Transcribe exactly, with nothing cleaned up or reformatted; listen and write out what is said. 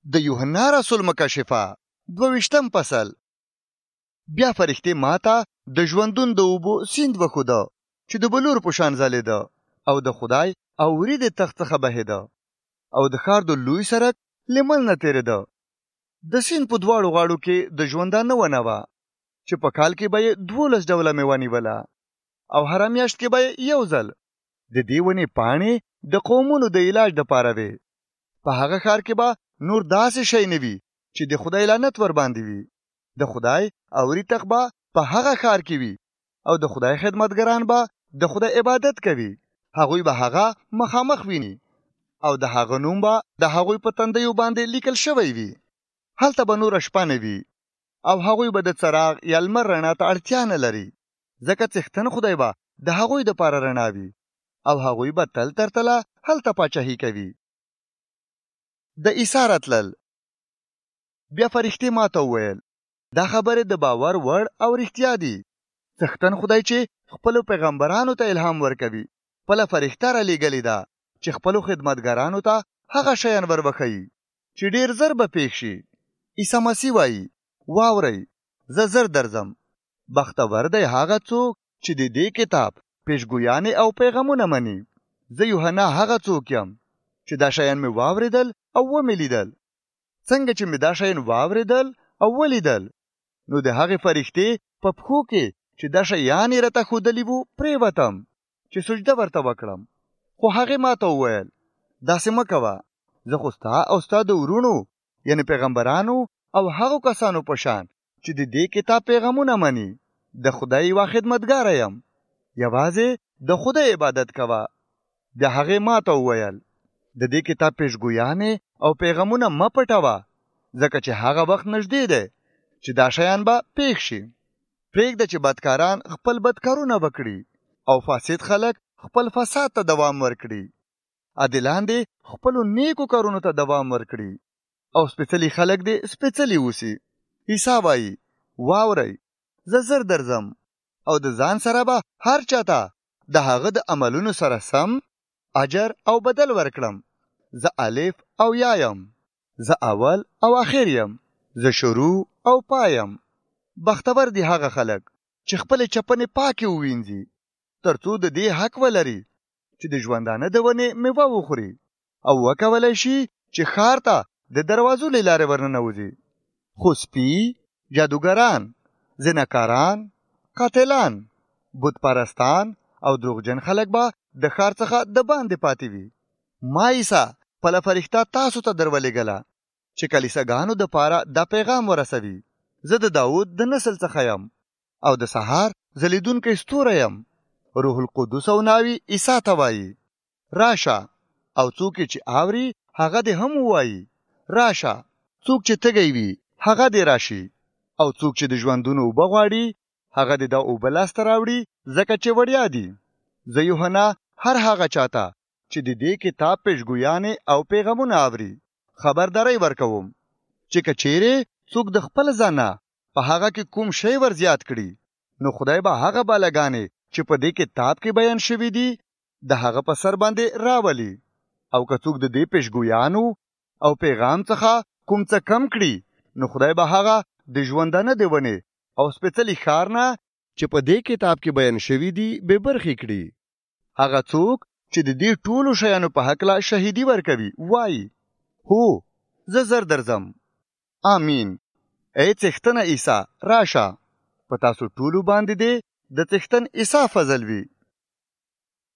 د یوحنا رسول مکاشفه دوه-ویشتم فصل. بیا فرښتې ماته د ژوندون د اوبو سیند وښوده چې د بلور په شان ځلېده او د خدای او وري د تخت څخه بهېده او د ښار د لوی سړک له منځ نه تېرېده. د سیند په دواړو غاړو کې د ژوندانه ونه وه چې په کال کې به یې دولس ډوله میوه نیوله او هره میاشت کې به یې یو ځل. د دې ونې پاڼې د قومونو د علاج دپاره وې. په هغه ښار کې به نور داسې شی نه وي چې د خدای لعنت ور باندې وي. د خدای او وري تخت به په هغه ښار کې وي او د خدای خدمتګران به د خدای عبادت کوي. هغوی به هغه مخامخ ویني او د هغه نوم به د هغوی په تندیو باندې لیکل شوی وي. هلته به نور شپه نه وي او هغوی به د څراغ یا لمر رڼا ته اړتیا نه لري، ځکه څښتن خدای به د هغوی دپاره رڼا وي او هغوی به تل تر تله هلته پاچاهي کوي. د عیسی راتلل. بیا فرښتې ماته وویل دا خبرې د باور وړ او رښتیا دي. څښتن خدای چې خپلو پیغمبرانو ته الهام ورکوي خپله فرښته رالیږلې ده چې خپلو خدمتګرانو ته هغه شیان ور وښیي چې ډېر زر به پېښ شي. عیسی مسیح وایي واورئ زه زر درځم. بختور دی هغه څوک چې د دې کتاب پیشګویانې او پیغامونه مني. زه یوحنا هغه څوک یم چې دا شیان مې واورېدل او ومې لیدل. څنګه چې مې دا شیان واورېدل او ولیدل نو د هغې فرښتې په پښو کې چې دا شیان یې راته ښودلي وو پرېوتم چې سجده ورته وکړم. خو هغې ماته وویل داسې مه کوه، زه خو ستا او ستا د ورونو یعنې پیغمبرانو او هغو کسانو په شان چې د دې کتاب پیغامونه مني د خدای یوه خدمتګاره یم. یوازې د خدای عبادت کوه. د هغې ماته وویل د دې کتاب پیشګویانې او پیغامونه مه پټوه، ځکه چې هغه وخت نږدې دی چې دا شیان به پېښ شي. پرېږده چې بدکاران خپل بدکارونه وکړي او فاسد خلک خپل فساد ته دوام ورکړي. عادلان دې خپلو نیکو کارونو ته دوام ورکړي او سپېڅلي خلک دې سپېڅلي اوسي. عیسی وایي واورئ زه زر درځم او د ځان سره به هر چاته د هغه د عملونو سره سم اجر او بدل ورکړم. زه الف او یا یم، زه اول او آخر یم، زه شروع او پایم. بختور دي هغه خلک چې خپل چپنې پاکې ووینځي تر څو د دې حق ولري چې د ژوندانه د ونې میوه وخوري او وکولی شي چې ښار ته د دروازو له لارې ورننوځي. خو سپي، جادوګران، زناکاران، قاتلان، بت پرستان او دروغجن خلک به د ښار څخه د باندې پاتې وي. ما عیسی خپله فرښته تاسو ته درولېږله چې کلیساګانو دپاره دا پیغام ورسوي. زه د داود د نسل څخه یم او د سهار ځلیدونکی ستوری یم. روح القدس او ناوي عیسی ته وایي راشه، او څوک چې اوري هغه دې هم ووایي راشه. څوک چې تږی وي هغه دې راشي، او څوک چې د ژوندونو اوبه غواړي هغه دې دا اوبه لاسته راوړي، ځکه چې وړیا دي. زه یوحنا هر هغه چاته چې د دې کتاب پیشګویانې او پیغامونه اوري خبرداری ورکوم چې که چیرې څوک د خپل ځانه په هغه کې کوم شی ور زیات کړي نو خدای به هغه بلاګانې چې په دې کتاب کې بیان شوي دي د هغه په سر باندې راولي. او که څوک د دې پیشګویانو او پیغام څخه کوم څه کم کړي نو خدای به هغه د ژوندانه د ونې او سپېڅلي ښار نه چې په دې کتاب کې بیان شوي دي بې برخې کړي. هغه څوک چې د دې ټولو شیانو په هکله شهیدي ورکوي وایي هو زه زر درځم. آمین. ای څښتنه عیسی راشه، په تاسو ټولو باندې دې د څښتن عیسی فضل وي.